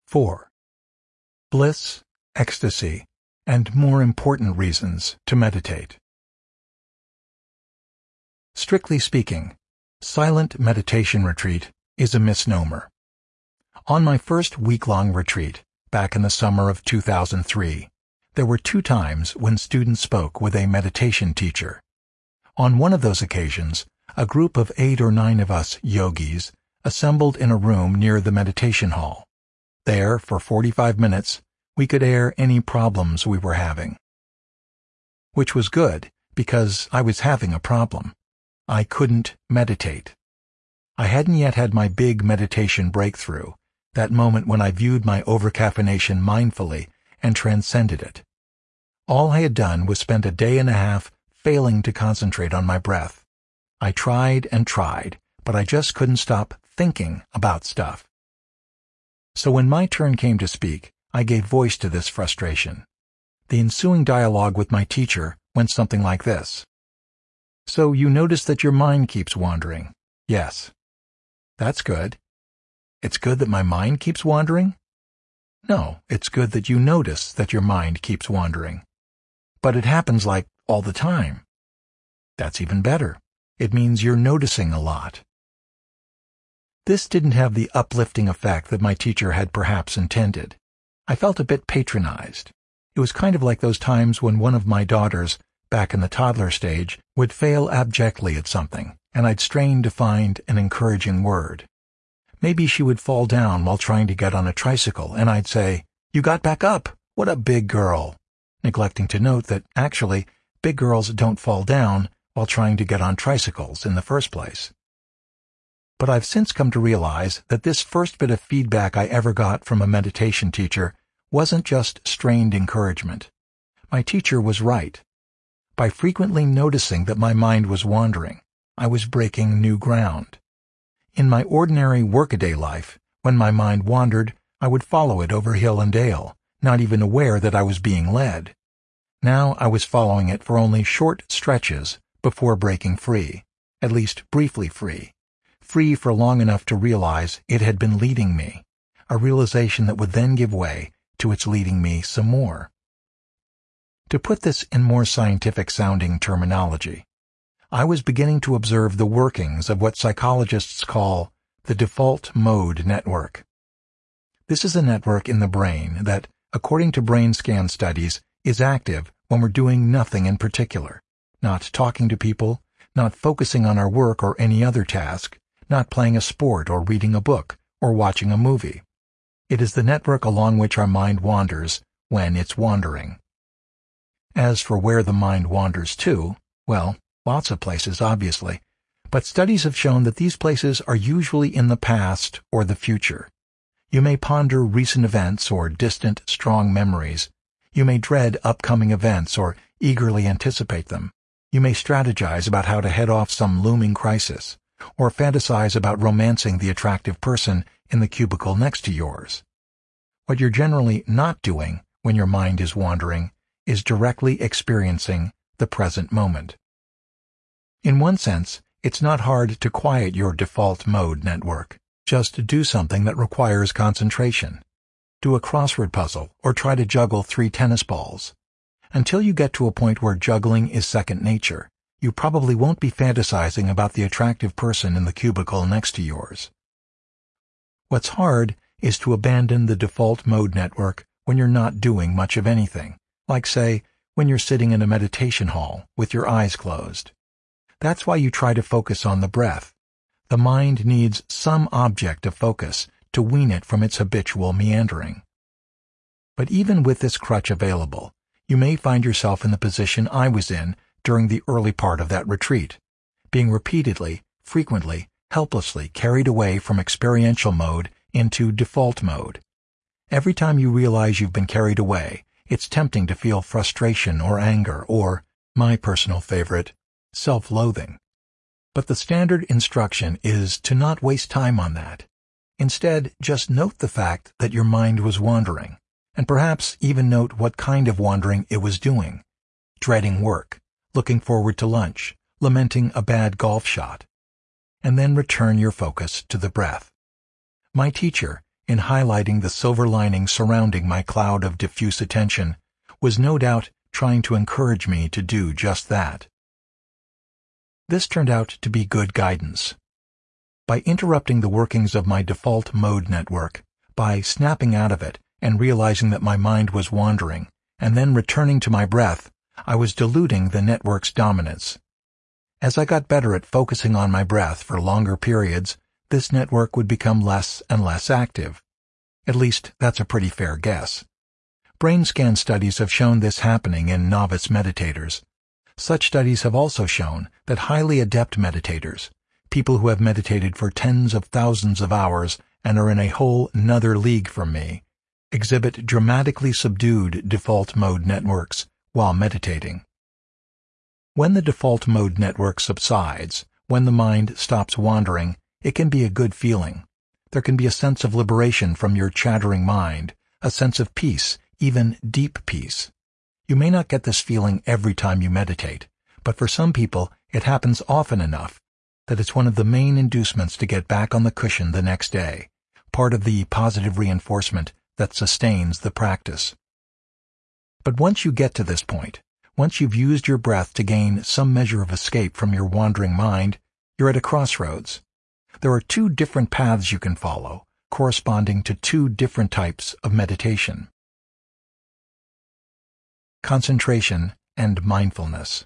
4. Bliss, ecstasy, and more important reasons to meditate. Strictly speaking, silent meditation retreat is a misnomer. On my first week-long retreat, back in the summer of 2003, there were 2 times when students spoke with a meditation teacher. On one of those occasions, a group of 8 or 9 of us yogis assembled in a room near the meditation hall. There, for 45 minutes, we could air any problems we were having. Which was good, because I was having a problem. I couldn't meditate. I hadn't yet had my big meditation breakthrough, that moment when I viewed my overcaffeination mindfully and transcended it. All I had done was spend a day and a half failing to concentrate on my breath. I tried and tried, but I just couldn't stop thinking about stuff. So when my turn came to speak, I gave voice to this frustration. The ensuing dialogue with my teacher went something like this. So you notice that your mind keeps wandering? Yes. That's good. It's good that my mind keeps wandering? No, it's good that you notice that your mind keeps wandering. But it happens like all the time. That's even better. It means you're noticing a lot. This didn't have the uplifting effect that my teacher had perhaps intended. I felt a bit patronized. It was kind of like those times when one of my daughters, back in the toddler stage, would fail abjectly at something, and I'd strain to find an encouraging word. Maybe she would fall down while trying to get on a tricycle, and I'd say, "You got back up! What a big girl!" neglecting to note that, actually, big girls don't fall down while trying to get on tricycles in the first place. But I've since come to realize that this first bit of feedback I ever got from a meditation teacher wasn't just strained encouragement. My teacher was right. By frequently noticing that my mind was wandering, I was breaking new ground. In my ordinary workaday life, when my mind wandered, I would follow it over hill and dale, not even aware that I was being led. Now I was following it for only short stretches before breaking free, at least briefly free for long enough to realize it had been leading me, a realization that would then give way to its leading me some more. To put this in more scientific-sounding terminology, I was beginning to observe the workings of what psychologists call the default mode network. This is a network in the brain that, according to brain scan studies, is active when we're doing nothing in particular, not talking to people, not focusing on our work or any other task, not playing a sport or reading a book or watching a movie. It is the network along which our mind wanders when it's wandering. As for where the mind wanders to, well, lots of places, obviously, but studies have shown that these places are usually in the past or the future. You may ponder recent events or distant, strong memories. You may dread upcoming events or eagerly anticipate them. You may strategize about how to head off some looming crisis, or fantasize about romancing the attractive person in the cubicle next to yours. What you're generally not doing when your mind is wandering is directly experiencing the present moment. In one sense, it's not hard to quiet your default mode network. Just do something that requires concentration. Do a crossword puzzle or try to juggle 3 tennis balls. Until you get to a point where juggling is second nature, you probably won't be fantasizing about the attractive person in the cubicle next to yours. What's hard is to abandon the default mode network when you're not doing much of anything, like, say, when you're sitting in a meditation hall with your eyes closed. That's why you try to focus on the breath. The mind needs some object of focus to wean it from its habitual meandering. But even with this crutch available, you may find yourself in the position I was in during the early part of that retreat, being repeatedly, frequently, helplessly carried away from experiential mode into default mode. Every time you realize you've been carried away, it's tempting to feel frustration or anger or, my personal favorite, self-loathing. But the standard instruction is to not waste time on that. Instead, just note the fact that your mind was wandering, and perhaps even note what kind of wandering it was doing. Dreading work, looking forward to lunch, lamenting a bad golf shot. And then return your focus to the breath. My teacher, in highlighting the silver lining surrounding my cloud of diffuse attention, was no doubt trying to encourage me to do just that. This turned out to be good guidance. By interrupting the workings of my default mode network, by snapping out of it and realizing that my mind was wandering, and then returning to my breath, I was diluting the network's dominance. As I got better at focusing on my breath for longer periods, this network would become less and less active. At least, that's a pretty fair guess. Brain scan studies have shown this happening in novice meditators. Such studies have also shown that highly adept meditators, people who have meditated for tens of thousands of hours and are in a whole nother league from me, exhibit dramatically subdued default mode networks while meditating. When the default mode network subsides, when the mind stops wandering, it can be a good feeling. There can be a sense of liberation from your chattering mind, a sense of peace, even deep peace. You may not get this feeling every time you meditate, but for some people it happens often enough that it's one of the main inducements to get back on the cushion the next day, part of the positive reinforcement that sustains the practice. But once you get to this point, once you've used your breath to gain some measure of escape from your wandering mind, you're at a crossroads. There are two different paths you can follow, corresponding to two different types of meditation. Concentration and mindfulness.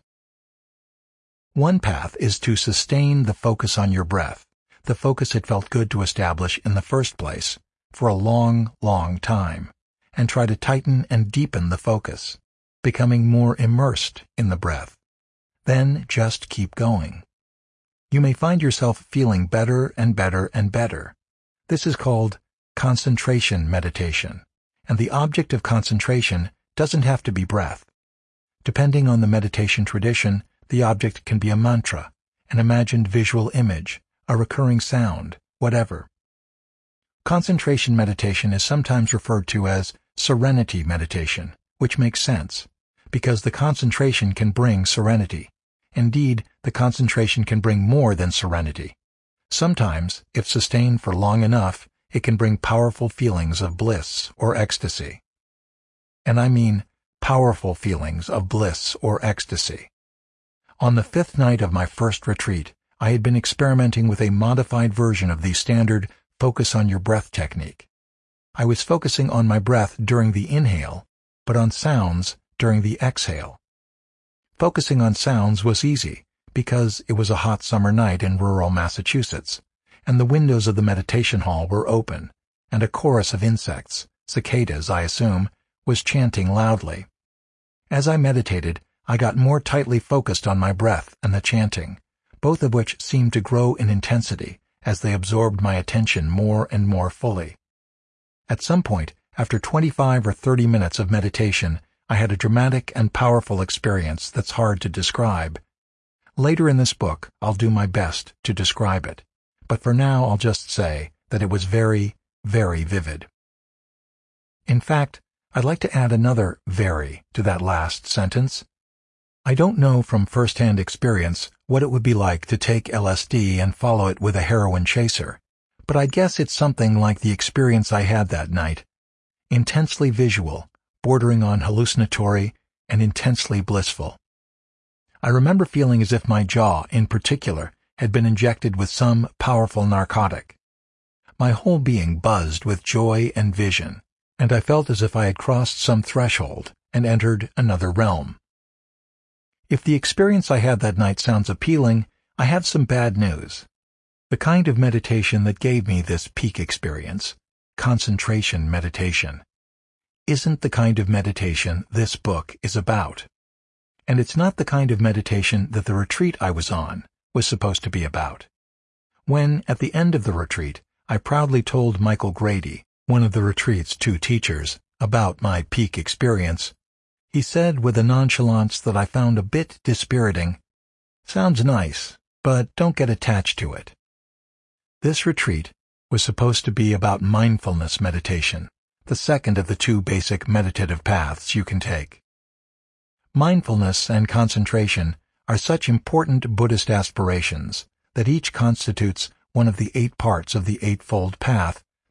One path is to sustain the focus on your breath, the focus it felt good to establish in the first place, for a long, long time, and try to tighten and deepen the focus, becoming more immersed in the breath. Then just keep going. You may find yourself feeling better and better and better. This is called concentration meditation, and the object of concentration doesn't have to be breath. Depending on the meditation tradition, the object can be a mantra, an imagined visual image, a recurring sound, whatever. Concentration meditation is sometimes referred to as serenity meditation, which makes sense, because the concentration can bring serenity. Indeed, the concentration can bring more than serenity. Sometimes, if sustained for long enough, it can bring powerful feelings of bliss or ecstasy. And I mean powerful feelings of bliss or ecstasy. On the 5th night of my first retreat, I had been experimenting with a modified version of the standard focus on your breath technique. I was focusing on my breath during the inhale, but on sounds during the exhale. Focusing on sounds was easy because it was a hot summer night in rural Massachusetts, and the windows of the meditation hall were open, and a chorus of insects, cicadas I assume, was chanting loudly. As I meditated, I got more tightly focused on my breath and the chanting, both of which seemed to grow in intensity as they absorbed my attention more and more fully. At some point, after 25 or 30 minutes of meditation, I had a dramatic and powerful experience that's hard to describe. Later in this book, I'll do my best to describe it, but for now I'll just say that it was very, very vivid. In fact, I'd like to add another very to that last sentence. I don't know from first-hand experience what it would be like to take LSD and follow it with a heroin chaser, but I guess it's something like the experience I had that night. Intensely visual, bordering on hallucinatory, and intensely blissful. I remember feeling as if my jaw, in particular, had been injected with some powerful narcotic. My whole being buzzed with joy and vision, and I felt as if I had crossed some threshold and entered another realm. If the experience I had that night sounds appealing, I have some bad news. The kind of meditation that gave me this peak experience, concentration meditation, isn't the kind of meditation this book is about. And it's not the kind of meditation that the retreat I was on was supposed to be about. When, at the end of the retreat, I proudly told Michael Grady, one of the retreat's 2 teachers, about my peak experience, he said with a nonchalance that I found a bit dispiriting, "Sounds nice, but don't get attached to it." This retreat was supposed to be about mindfulness meditation, the second of the 2 basic meditative paths you can take. Mindfulness and concentration are such important Buddhist aspirations that each constitutes one of the 8 parts of the Eightfold Path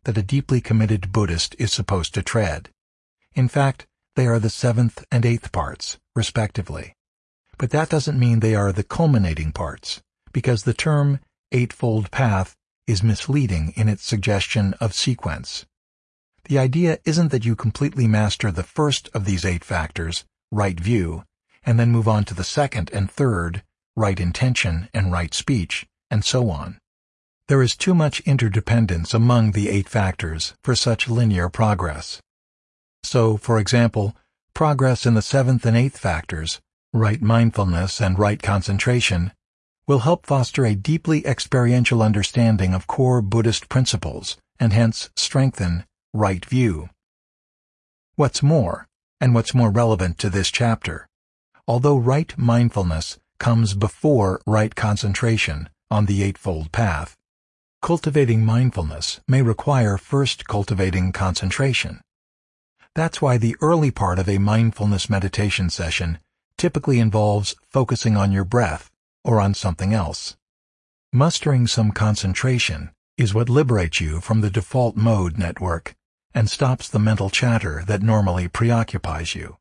that a deeply committed Buddhist is supposed to tread. In fact, they are the 7th and 8th parts, respectively. But that doesn't mean they are the culminating parts, because the term Eightfold Path is misleading in its suggestion of sequence. The idea isn't that you completely master the first of these 8 factors, right view, and then move on to the second and third, right intention and right speech, and so on. There is too much interdependence among the 8 factors for such linear progress. So, for example, progress in the 7th and 8th factors, right mindfulness and right concentration, will help foster a deeply experiential understanding of core Buddhist principles and hence strengthen right view. What's more, and what's more relevant to this chapter, although right mindfulness comes before right concentration on the Eightfold Path, cultivating mindfulness may require first cultivating concentration. That's why the early part of a mindfulness meditation session typically involves focusing on your breath or on something else. Mustering some concentration is what liberates you from the default mode network and stops the mental chatter that normally preoccupies you.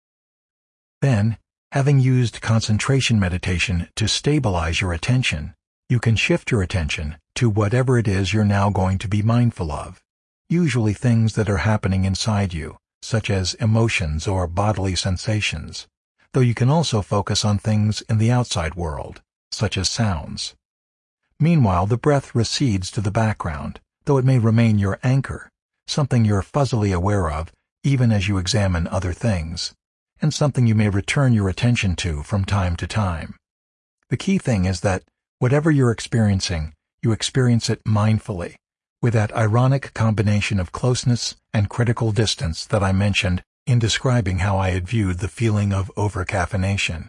Then, having used concentration meditation to stabilize your attention, you can shift your attention to whatever it is you're now going to be mindful of, usually things that are happening inside you, such as emotions or bodily sensations, though you can also focus on things in the outside world, such as sounds. Meanwhile, the breath recedes to the background, though it may remain your anchor, something you're fuzzily aware of even as you examine other things, and something you may return your attention to from time to time. The key thing is that whatever you're experiencing, you experience it mindfully, with that ironic combination of closeness and critical distance that I mentioned in describing how I had viewed the feeling of overcaffeination.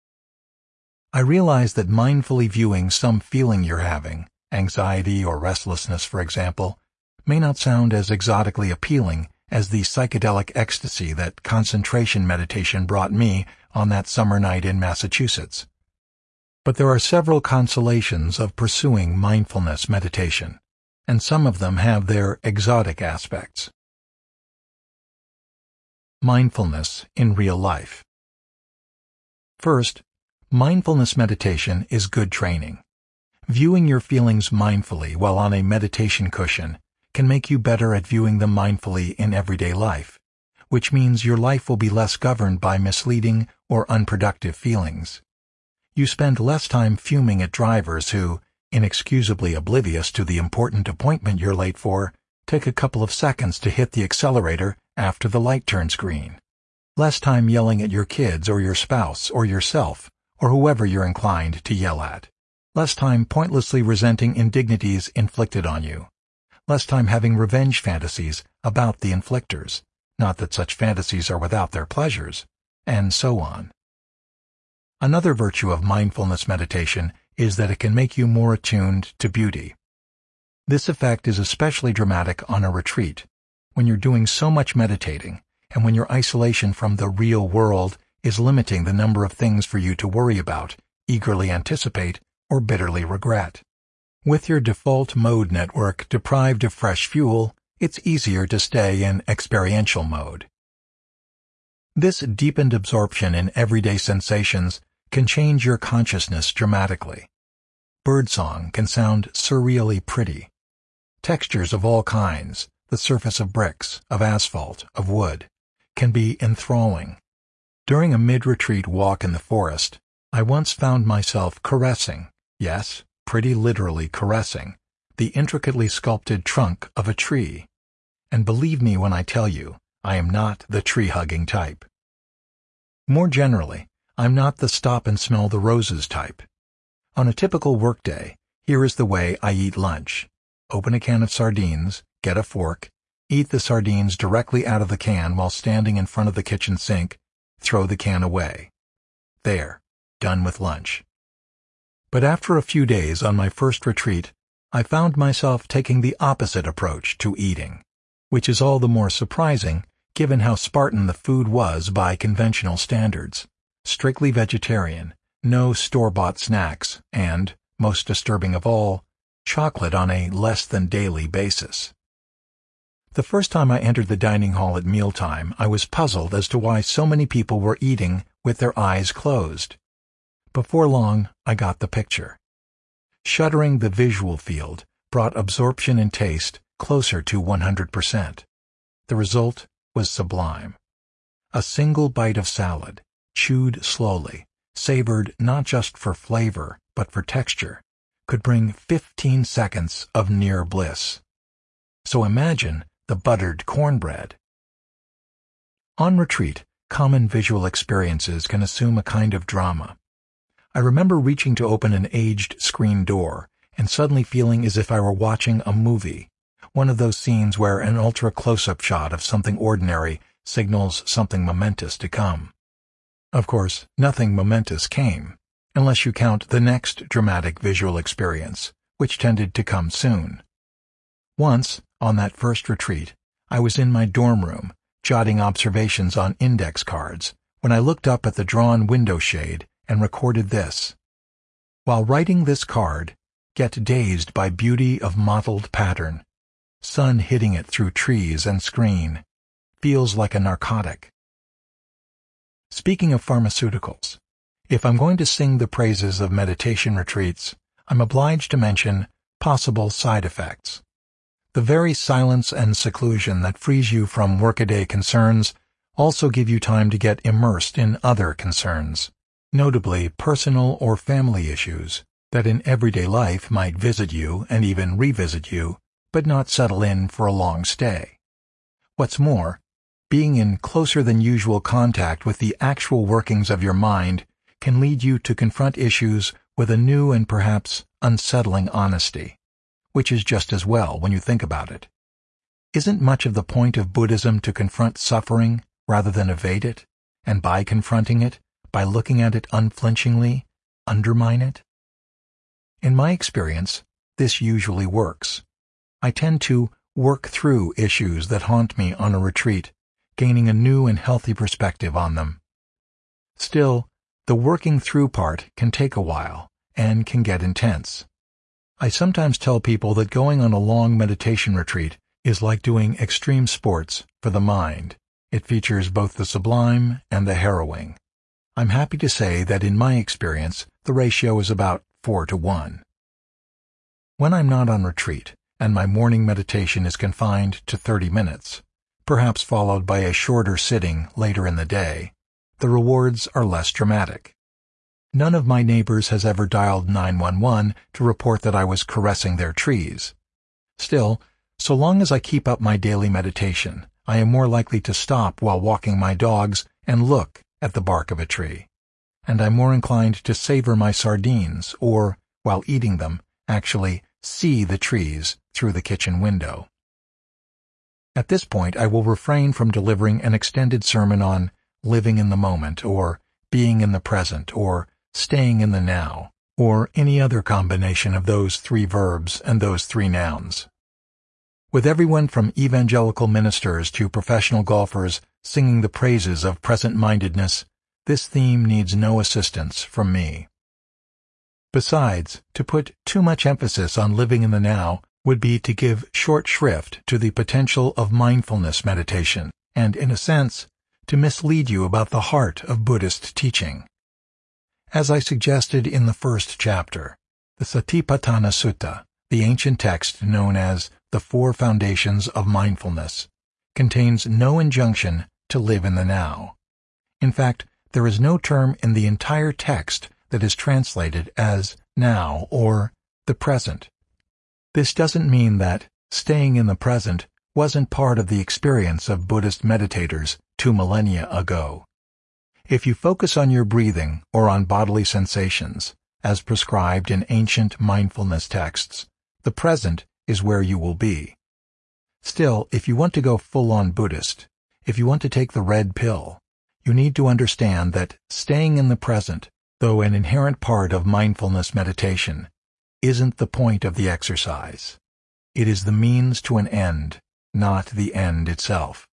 I realized that mindfully viewing some feeling you're having, anxiety or restlessness for example, may not sound as exotically appealing as the psychedelic ecstasy that concentration meditation brought me on that summer night in Massachusetts. But there are several consolations of pursuing mindfulness meditation, and some of them have their exotic aspects. Mindfulness in real life. First, mindfulness meditation is good training. Viewing your feelings mindfully while on a meditation cushion can make you better at viewing them mindfully in everyday life, which means your life will be less governed by misleading or unproductive feelings. You spend less time fuming at drivers who, inexcusably oblivious to the important appointment you're late for, take a couple of seconds to hit the accelerator after the light turns green. Less time yelling at your kids or your spouse or yourself or whoever you're inclined to yell at. Less time pointlessly resenting indignities inflicted on you. Less time having revenge fantasies about the inflictors, not that such fantasies are without their pleasures, and so on. Another virtue of mindfulness meditation is that it can make you more attuned to beauty. This effect is especially dramatic on a retreat, when you're doing so much meditating, and when your isolation from the real world is limiting the number of things for you to worry about, eagerly anticipate, or bitterly regret. With your default mode network deprived of fresh fuel, it's easier to stay in experiential mode. This deepened absorption in everyday sensations can change your consciousness dramatically. Birdsong can sound surreally pretty. Textures of all kinds, the surface of bricks, of asphalt, of wood, can be enthralling. During a mid-retreat walk in the forest, I once found myself caressing, yes, pretty literally caressing, the intricately sculpted trunk of a tree. And believe me when I tell you, I am not the tree-hugging type. More generally, I'm not the stop-and-smell-the-roses type. On a typical workday, here is the way I eat lunch. Open a can of sardines, get a fork, eat the sardines directly out of the can while standing in front of the kitchen sink, throw the can away. There, done with lunch. But after a few days on my first retreat, I found myself taking the opposite approach to eating, which is all the more surprising given how Spartan the food was by conventional standards. Strictly vegetarian, no store-bought snacks, and, most disturbing of all, chocolate on a less-than-daily basis. The first time I entered the dining hall at mealtime, I was puzzled as to why so many people were eating with their eyes closed. Before long, I got the picture. Shuttering the visual field brought absorption and taste closer to 100%. The result was sublime. A single bite of salad, chewed slowly, savored not just for flavor but for texture, could bring 15 seconds of near bliss. So imagine the buttered cornbread. On retreat, common visual experiences can assume a kind of drama. I remember reaching to open an aged screen door and suddenly feeling as if I were watching a movie, one of those scenes where an ultra-close-up shot of something ordinary signals something momentous to come. Of course, nothing momentous came, unless you count the next dramatic visual experience, which tended to come soon. Once, on that first retreat, I was in my dorm room, jotting observations on index cards, when I looked up at the drawn window shade and recorded this. While writing this card, get dazed by beauty of mottled pattern. Sun hitting it through trees and screen. Feels like a narcotic. Speaking of pharmaceuticals, if I'm going to sing the praises of meditation retreats, I'm obliged to mention possible side effects. The very silence and seclusion that frees you from workaday concerns also give you time to get immersed in other concerns, notably personal or family issues that in everyday life might visit you and even revisit you, but not settle in for a long stay. What's more, being in closer than usual contact with the actual workings of your mind can lead you to confront issues with a new and perhaps unsettling honesty, which is just as well when you think about it. Isn't much of the point of Buddhism to confront suffering rather than evade it, and by confronting it, by looking at it unflinchingly, undermine it? In my experience, this usually works. I tend to work through issues that haunt me on a retreat, gaining a new and healthy perspective on them. Still, the working through part can take a while and can get intense. I sometimes tell people that going on a long meditation retreat is like doing extreme sports for the mind. It features both the sublime and the harrowing. I'm happy to say that in my experience, the ratio is about 4-to-1. When I'm not on retreat, and my morning meditation is confined to 30 minutes, perhaps followed by a shorter sitting later in the day, the rewards are less dramatic. None of my neighbors has ever dialed 911 to report that I was caressing their trees. Still, so long as I keep up my daily meditation, I am more likely to stop while walking my dogs and look at the bark of a tree. And I'm more inclined to savor my sardines or, while eating them, actually see the trees through the kitchen window. At this point, I will refrain from delivering an extended sermon on living in the moment, or being in the present, or staying in the now, or any other combination of those 3 verbs and those 3 nouns. With everyone from evangelical ministers to professional golfers singing the praises of present-mindedness, this theme needs no assistance from me. Besides, to put too much emphasis on living in the now would be to give short shrift to the potential of mindfulness meditation, and, in a sense, to mislead you about the heart of Buddhist teaching. As I suggested in the first chapter, the Satipatthana Sutta, the ancient text known as the 4 Foundations of Mindfulness, contains no injunction to live in the now. In fact, there is no term in the entire text that is translated as now or the present. This doesn't mean that staying in the present wasn't part of the experience of Buddhist meditators 2 millennia ago. If you focus on your breathing or on bodily sensations, as prescribed in ancient mindfulness texts, the present is where you will be. Still, if you want to go full-on Buddhist, if you want to take the red pill, you need to understand that staying in the present, though an inherent part of mindfulness meditation, isn't the point of the exercise. It is the means to an end, not the end itself.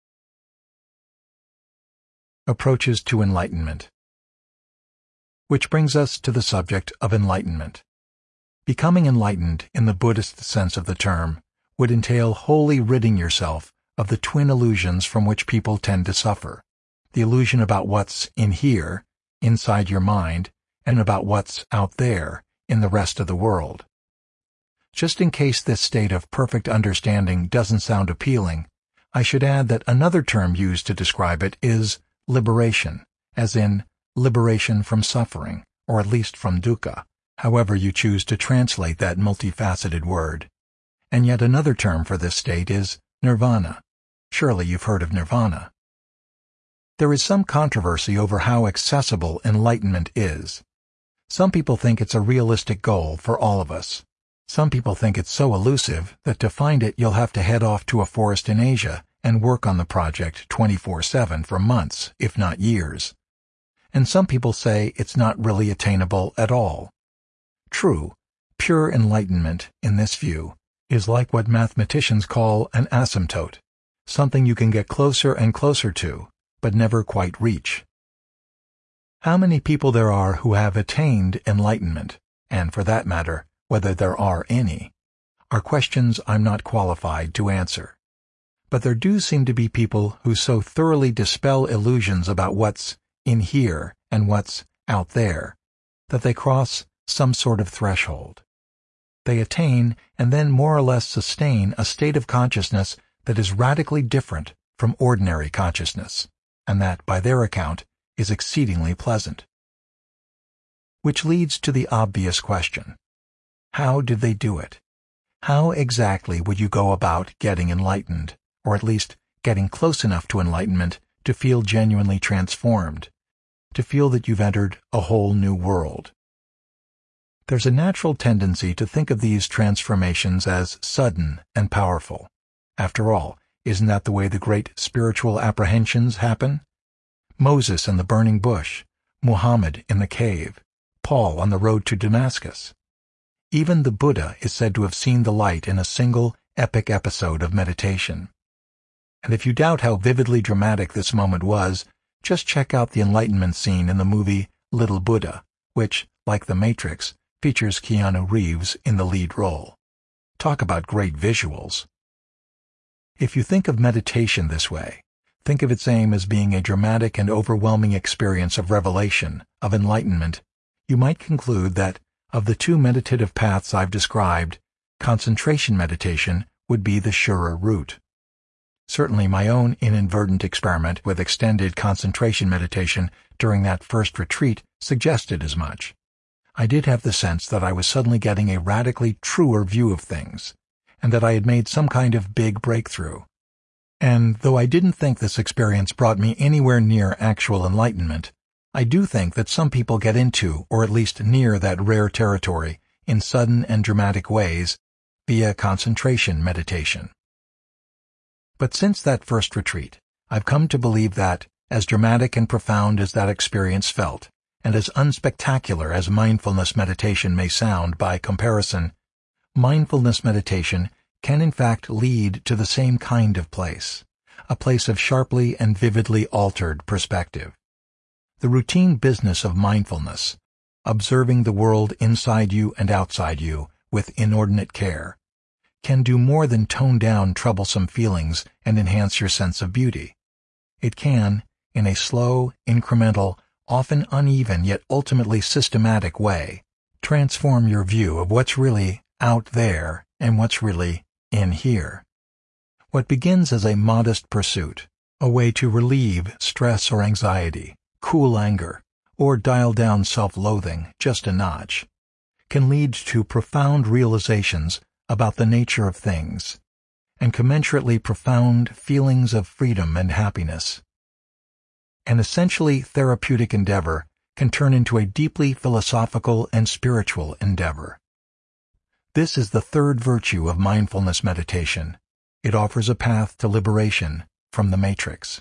Approaches to enlightenment. Which brings us to the subject of enlightenment. Becoming enlightened, in the Buddhist sense of the term, would entail wholly ridding yourself of the twin illusions from which people tend to suffer. The illusion about what's in here, inside your mind, and about what's out there, in the rest of the world. Just in case this state of perfect understanding doesn't sound appealing, I should add that another term used to describe it is liberation, as in liberation from suffering, or at least from dukkha, however you choose to translate that multifaceted word. And yet another term for this state is nirvana. Surely you've heard of nirvana. There is some controversy over how accessible enlightenment is. Some people think it's a realistic goal for all of us. Some people think it's so elusive that to find it you'll have to head off to a forest in Asia and work on the project 24/7 for months, if not years. And some people say it's not really attainable at all. True, pure enlightenment, in this view, is like what mathematicians call an asymptote, something you can get closer and closer to, but never quite reach. How many people there are who have attained enlightenment, and for that matter, whether there are any, are questions I'm not qualified to answer. But there do seem to be people who so thoroughly dispel illusions about what's in here and what's out there, that they cross some sort of threshold. They attain and then more or less sustain a state of consciousness that is radically different from ordinary consciousness, and that, by their account, is exceedingly pleasant. Which leads to the obvious question. How did they do it? How exactly would you go about getting enlightened, or at least getting close enough to enlightenment to feel genuinely transformed, to feel that you've entered a whole new world? There's a natural tendency to think of these transformations as sudden and powerful. After all, isn't that the way the great spiritual apprehensions happen? Moses in the burning bush, Muhammad in the cave, Paul on the road to Damascus. Even the Buddha is said to have seen the light in a single epic episode of meditation. And if you doubt how vividly dramatic this moment was, just check out the enlightenment scene in the movie Little Buddha, which, like The Matrix, features Keanu Reeves in the lead role. Talk about great visuals. If you think of meditation this way, think of its aim as being a dramatic and overwhelming experience of revelation, of enlightenment, you might conclude that, of the two meditative paths I've described, concentration meditation would be the surer route. Certainly my own inadvertent experiment with extended concentration meditation during that first retreat suggested as much. I did have the sense that I was suddenly getting a radically truer view of things, and that I had made some kind of big breakthrough. And though I didn't think this experience brought me anywhere near actual enlightenment, I do think that some people get into, or at least near that rare territory, in sudden and dramatic ways, via concentration meditation. But since that first retreat, I've come to believe that, as dramatic and profound as that experience felt, and as unspectacular as mindfulness meditation may sound by comparison, mindfulness meditation can in fact lead to the same kind of place, a place of sharply and vividly altered perspective. The routine business of mindfulness, observing the world inside you and outside you with inordinate care, can do more than tone down troublesome feelings and enhance your sense of beauty. It can, in a slow, incremental, often uneven yet ultimately systematic way, transform your view of what's really out there and what's really in here. What begins as a modest pursuit, a way to relieve stress or anxiety, cool anger, or dial down self-loathing just a notch, can lead to profound realizations about the nature of things, and commensurately profound feelings of freedom and happiness. An essentially therapeutic endeavor can turn into a deeply philosophical and spiritual endeavor. This is the third virtue of mindfulness meditation. It offers a path to liberation from the matrix.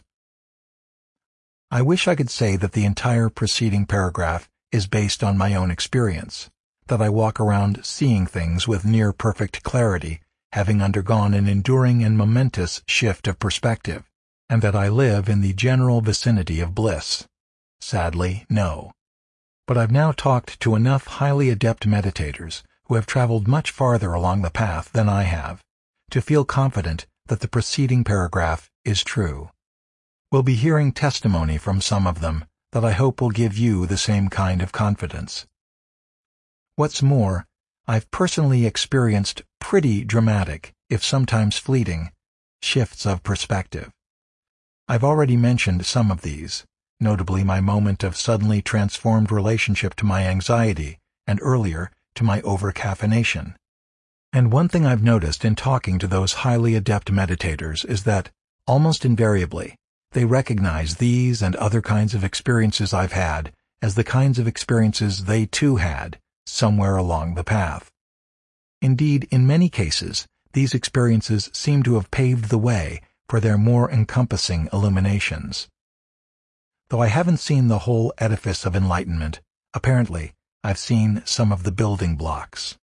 I wish I could say that the entire preceding paragraph is based on my own experience, that I walk around seeing things with near-perfect clarity, having undergone an enduring and momentous shift of perspective, and that I live in the general vicinity of bliss. Sadly, no. But I've now talked to enough highly adept meditators who have traveled much farther along the path than I have, to feel confident that the preceding paragraph is true. We'll be hearing testimony from some of them that I hope will give you the same kind of confidence. What's more, I've personally experienced pretty dramatic, if sometimes fleeting, shifts of perspective. I've already mentioned some of these, notably my moment of suddenly transformed relationship to my anxiety, and earlier, to my over-caffeination. And one thing I've noticed in talking to those highly adept meditators is that, almost invariably, they recognize these and other kinds of experiences I've had as the kinds of experiences they too had somewhere along the path. Indeed, in many cases, these experiences seem to have paved the way for their more encompassing illuminations. Though I haven't seen the whole edifice of enlightenment, apparently I've seen some of the building blocks.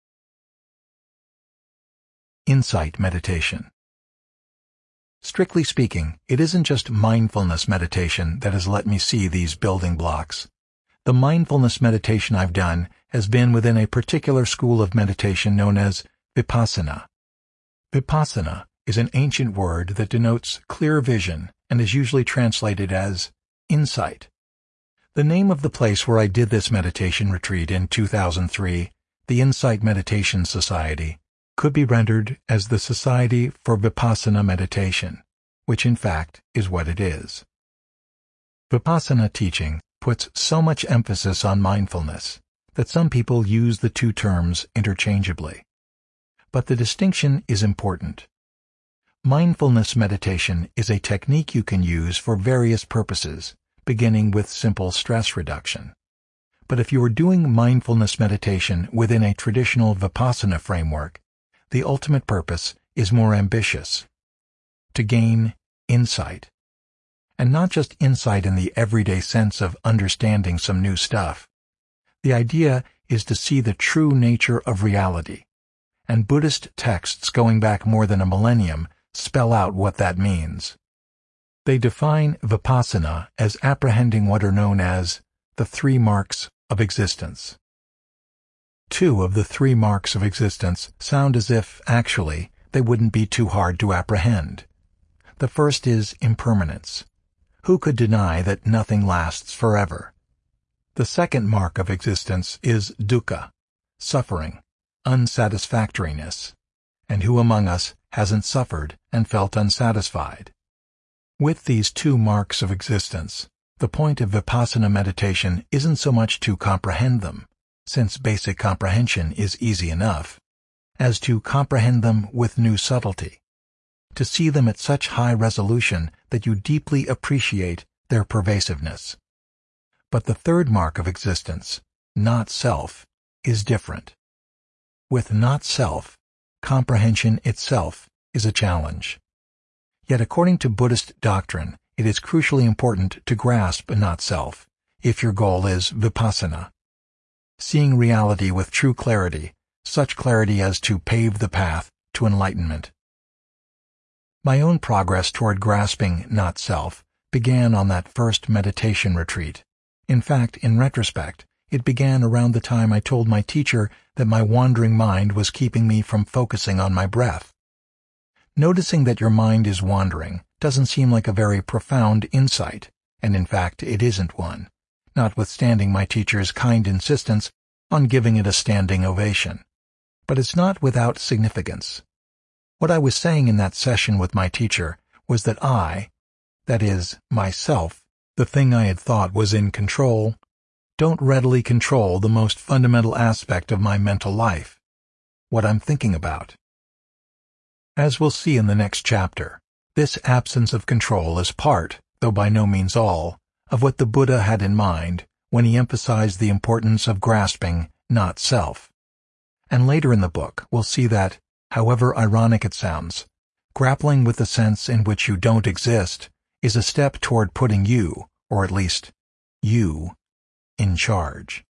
Insight meditation. Strictly speaking, it isn't just mindfulness meditation that has let me see these building blocks. The mindfulness meditation I've done has been within a particular school of meditation known as Vipassana. Vipassana is an ancient word that denotes clear vision and is usually translated as insight. The name of the place where I did this meditation retreat in 2003, the Insight Meditation Society, could be rendered as the Society for Vipassana Meditation, which in fact is what it is. Vipassana teaching puts so much emphasis on mindfulness that some people use the two terms interchangeably. But the distinction is important. Mindfulness meditation is a technique you can use for various purposes, beginning with simple stress reduction. But if you are doing mindfulness meditation within a traditional Vipassana framework, the ultimate purpose is more ambitious: to gain insight. And not just insight in the everyday sense of understanding some new stuff. The idea is to see the true nature of reality, and Buddhist texts going back more than a millennium spell out what that means. They define Vipassana as apprehending what are known as the three marks of existence. Two of the three marks of existence sound as if, actually, they wouldn't be too hard to apprehend. The first is impermanence. Who could deny that nothing lasts forever? The second mark of existence is dukkha, suffering, unsatisfactoriness. And who among us hasn't suffered and felt unsatisfied? With these two marks of existence, the point of Vipassana meditation isn't so much to comprehend them, since basic comprehension is easy enough, as to comprehend them with new subtlety, to see them at such high resolution that you deeply appreciate their pervasiveness. But the third mark of existence, not self, is different. With not self, comprehension itself is a challenge. Yet according to Buddhist doctrine, it is crucially important to grasp not self, if your goal is Vipassana. Seeing reality with true clarity, such clarity as to pave the path to enlightenment. My own progress toward grasping not self began on that first meditation retreat. In fact, in retrospect, it began around the time I told my teacher that my wandering mind was keeping me from focusing on my breath. Noticing that your mind is wandering doesn't seem like a very profound insight, and in fact it isn't one, notwithstanding my teacher's kind insistence on giving it a standing ovation. But it's not without significance. What I was saying in that session with my teacher was that I, that is, myself, the thing I had thought was in control, don't readily control the most fundamental aspect of my mental life, what I'm thinking about. As we'll see in the next chapter, this absence of control is part, though by no means all, of what the Buddha had in mind when he emphasized the importance of grasping not self. And later in the book, we'll see that, however ironic it sounds, grappling with the sense in which you don't exist is a step toward putting you, or at least you, in charge.